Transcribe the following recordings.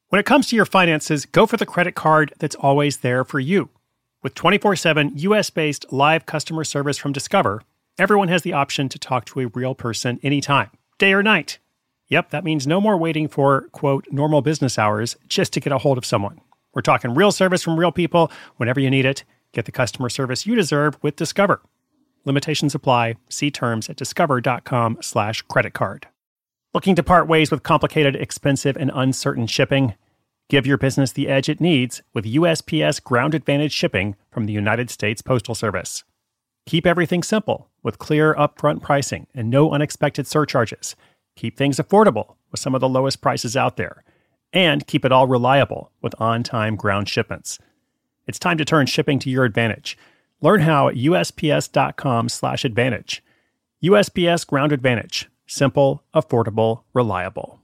When it comes to your finances, go for the credit card that's always there for you. With 24/7 US-based live customer service from Discover, everyone has the option to talk to a real person anytime, day or night. Yep, that means no more waiting for, quote, normal business hours just to get a hold of someone. We're talking real service from real people whenever you need it. Get the customer service you deserve with Discover. Limitations apply. See terms at discover.com/creditcard. Looking to part ways with complicated, expensive, and uncertain shipping? Give your business the edge it needs with USPS Ground Advantage shipping from the United States Postal Service. Keep everything simple with clear upfront pricing and no unexpected surcharges. Keep things affordable with some of the lowest prices out there. And keep it all reliable with on-time ground shipments. It's time to turn shipping to your advantage. Learn how at USPS.com/advantage. USPS Ground Advantage. Simple, affordable, reliable.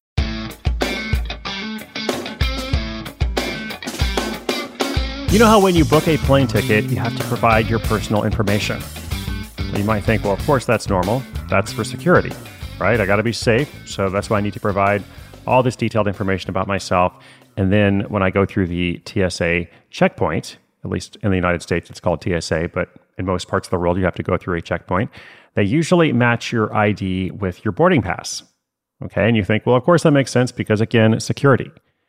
You know how when you book a plane ticket, you have to provide your personal information? You might think, well, of course that's normal. That's for security, right? I got to be safe, so that's why I need to provide all this detailed information about myself. And then when I go through the TSA checkpoint, at least in the United States, it's called TSA, but in most parts of the world, you have to go through a checkpoint. They usually match your ID with your boarding pass. Okay, and you think, well, of course that makes sense because, again, security.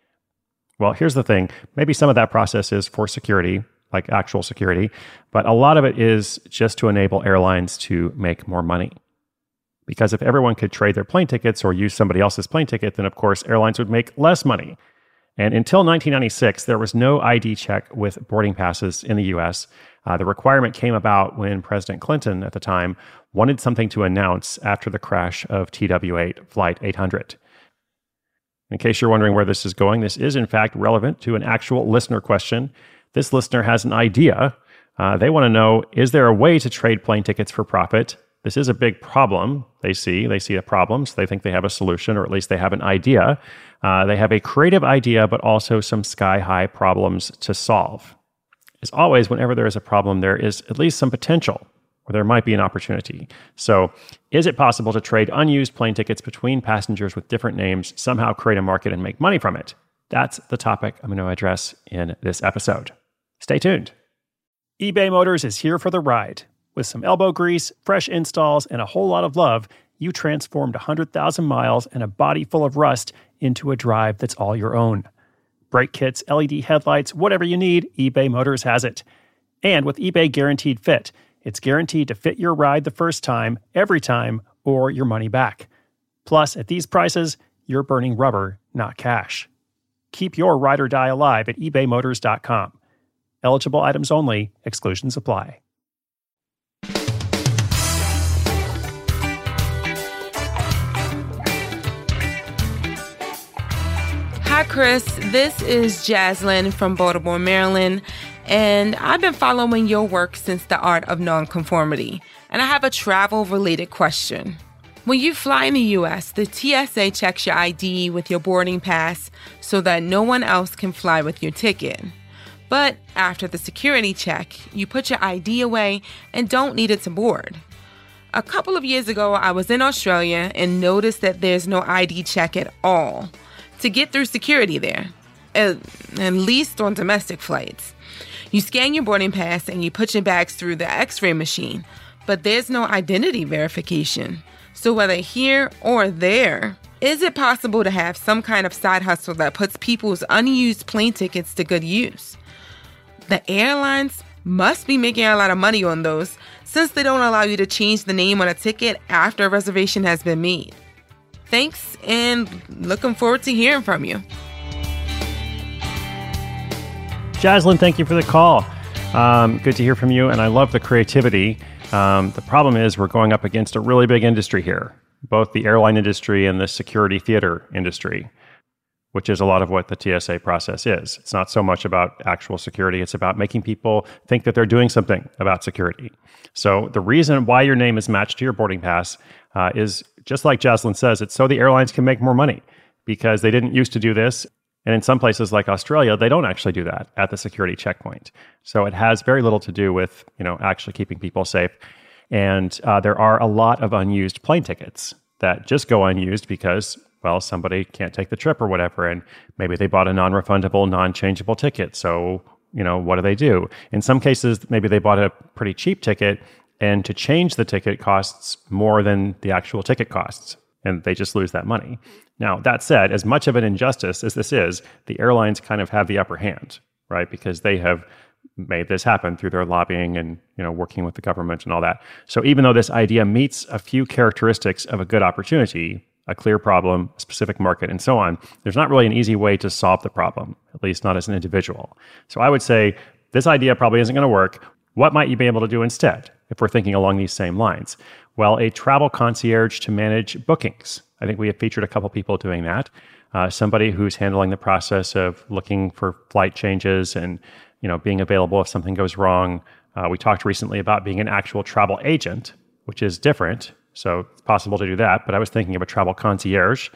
Well, here's the thing. Maybe some of that process is for security, like actual security, but a lot of it is just to enable airlines to make more money. Because if everyone could trade their plane tickets or use somebody else's plane ticket, then of course airlines would make less money. And until 1996, there was no ID check with boarding passes in the US. The requirement came about when President Clinton at the time wanted something to announce after the crash of TW-8 Flight 800. In case you're wondering where this is going, this is in fact relevant to an actual listener question. This listener has an idea. They want to know, is there a way to trade plane tickets for profit? This is a big problem. They see a problem, so they think they have a solution, or at least they have an idea. They have a creative idea, but also some sky-high problems to solve. As always, whenever there is a problem, there is at least some potential, or there might be an opportunity. So, is it possible to trade unused plane tickets between passengers with different names, somehow create a market and make money from it? That's the topic I'm going to address in this episode. Stay tuned. eBay Motors is here for the ride. With some elbow grease, fresh installs, and a whole lot of love, you transformed 100,000 miles and a body full of rust into a drive that's all your own. Brake kits, LED headlights, whatever you need, eBay Motors has it. And with eBay Guaranteed Fit, it's guaranteed to fit your ride the first time, every time, or your money back. Plus, at these prices, you're burning rubber, not cash. Keep your ride or die alive at ebaymotors.com. Eligible items only, exclusions apply. Hi, Chris. This is Jaslyn from Baltimore, Maryland, and I've been following your work since The Art of Nonconformity, and I have a travel-related question. When you fly in the U.S., the TSA checks your ID with your boarding pass so that no one else can fly with your ticket. But after the security check, you put your ID away and don't need it to board. A couple of years ago, I was in Australia and noticed that there's no ID check at all to get through security there, at least on domestic flights. You scan your boarding pass and you put your bags through the X-ray machine, but there's no identity verification. So whether here or there, is it possible to have some kind of side hustle that puts people's unused plane tickets to good use? The airlines must be making a lot of money on those, since they don't allow you to change the name on a ticket after a reservation has been made. Thanks, and looking forward to hearing from you. Jaslyn, thank you for the call. Good to hear from you, and I love the creativity. The problem is we're going up against a really big industry here, both the airline industry and the security theater industry, which is a lot of what the TSA process is. It's not so much about actual security. It's about making people think that they're doing something about security. So the reason why your name is matched to your boarding pass is, just like Jaslyn says, it's so the airlines can make more money, because they didn't used to do this. And in some places like Australia, they don't actually do that at the security checkpoint. So it has very little to do with, actually keeping people safe. And there are a lot of unused plane tickets that just go unused because, well, somebody can't take the trip or whatever, and maybe they bought a non-refundable, non-changeable ticket. So, what do? In some cases, maybe they bought a pretty cheap ticket, and to change the ticket costs more than the actual ticket costs, and they just lose that money. Now, that said, as much of an injustice as this is, the airlines kind of have the upper hand, right? Because they have made this happen through their lobbying and, working with the government and all that. So even though this idea meets a few characteristics of a good opportunity, a clear problem, a specific market, and so on, there's not really an easy way to solve the problem, at least not as an individual. So I would say this idea probably isn't going to work. What might you be able to do instead if we're thinking along these same lines? Well, a travel concierge to manage bookings. I think we have featured a couple people doing that. Somebody who's handling the process of looking for flight changes and being available if something goes wrong. We talked recently about being an actual travel agent, which is different. So it's possible to do that. But I was thinking of a travel concierge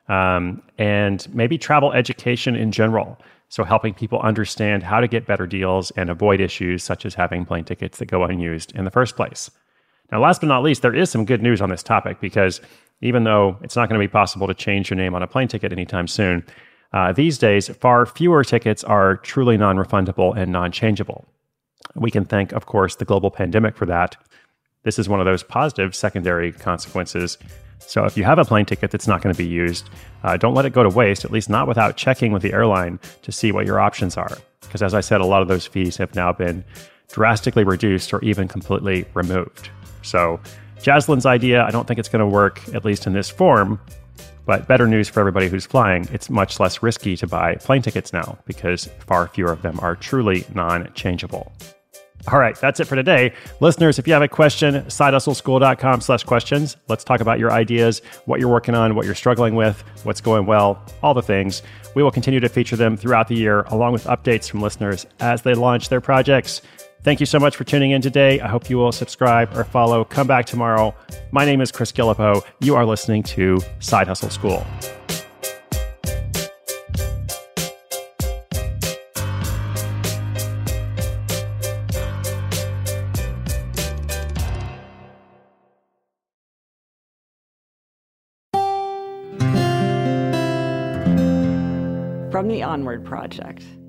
and maybe travel education in general. So helping people understand how to get better deals and avoid issues such as having plane tickets that go unused in the first place. Now, last but not least, there is some good news on this topic because even though it's not going to be possible to change your name on a plane ticket anytime soon, these days, far fewer tickets are truly non-refundable and non-changeable. We can thank, of course, the global pandemic for that. This is one of those positive secondary consequences. So if you have a plane ticket that's not going to be used, don't let it go to waste, at least not without checking with the airline to see what your options are. Because as I said, a lot of those fees have now been drastically reduced or even completely removed. So Jaslyn's idea, I don't think it's going to work, at least in this form. But better news for everybody who's flying, it's much less risky to buy plane tickets now because far fewer of them are truly non-changeable. All right, that's it for today. Listeners, if you have a question, sidehustleschool.com/questions. Let's talk about your ideas, what you're working on, what you're struggling with, what's going well, all the things. We will continue to feature them throughout the year, along with updates from listeners as they launch their projects. Thank you so much for tuning in today. I hope you will subscribe or follow. Come back tomorrow. My name is Chris Guillebeau. You are listening to Side Hustle School. From the Onward Project.